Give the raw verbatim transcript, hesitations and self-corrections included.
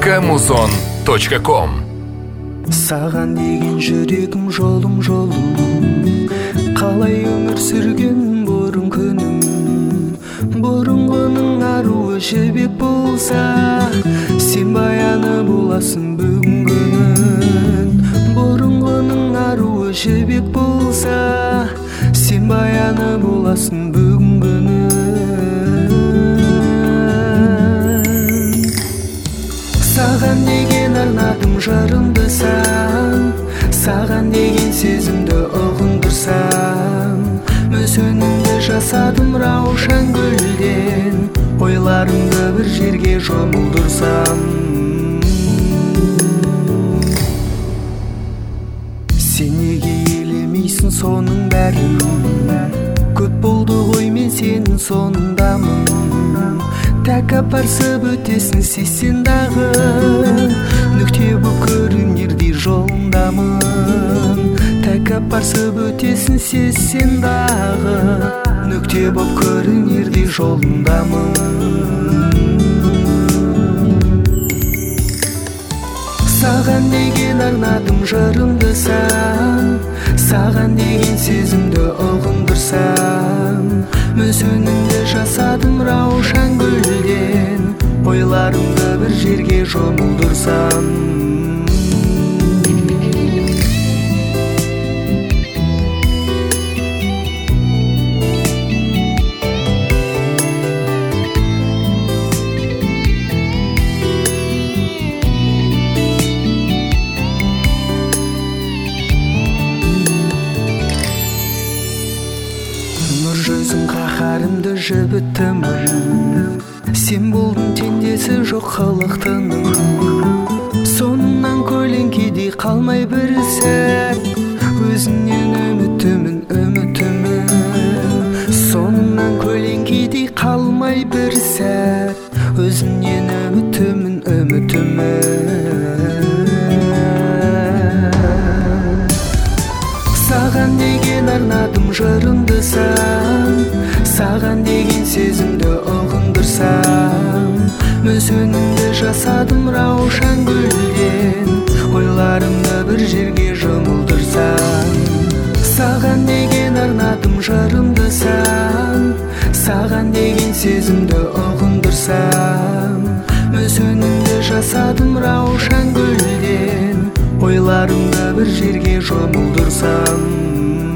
камузон точка ком. Саған деген жүрегім жолым жолым, қалай өмір сүрген бұрын күнім. Бұрынғының аруы жібек болса, сен баяны боласың бүгінгінің. Бұрынғының аруы жібек болса, сен баяны боласың бүгінгінің. Саған деген арнадым жарымды сан, саған деген сезімді ұғындырсам, мүсінімді жасадым раушан гүлден, ойларымды бір жерге жұмылдырсам. Сен неге елемейсің соның бәрін, көп болды ғой мен сенің соңындамын. Тәк апарсып өтесің сесен дағы, нүкте бұл көрінердей жолындамын. Тәк апарсып өтесің сесен дағы, нүкте бұл көрінердей жолындамын. Саған деген арнадым жырымды сан, саған деген сезімді ұғындырсам, мүсінімді жасадым раушан гүлден, ойларымды бір жерге жұмылдырсам. Нұр жүзің қаһарымды жібіттімін, сен болдың теңдесі жоқ халықтының. Соңынан көлеңкедей қалмай бір сәт, өзіңнен үмітімін, үмітімін. Соңынан көлеңкедей қалмай бір сәт, өзіңнен үмітімін, үмітімін. Саған деген арнадым жырымды сан, саған деген сезімді ұғындырсам, мүсінімді жасадым раушан гүлден, ойларымды бір жерге жұмылдырсам. Саған деген арнадым жырымды сан, саған деген сезімді ұғындырсам, мүсінімді жасадым раушан гүлден, ойларымды бір жерге жұмылдырсам.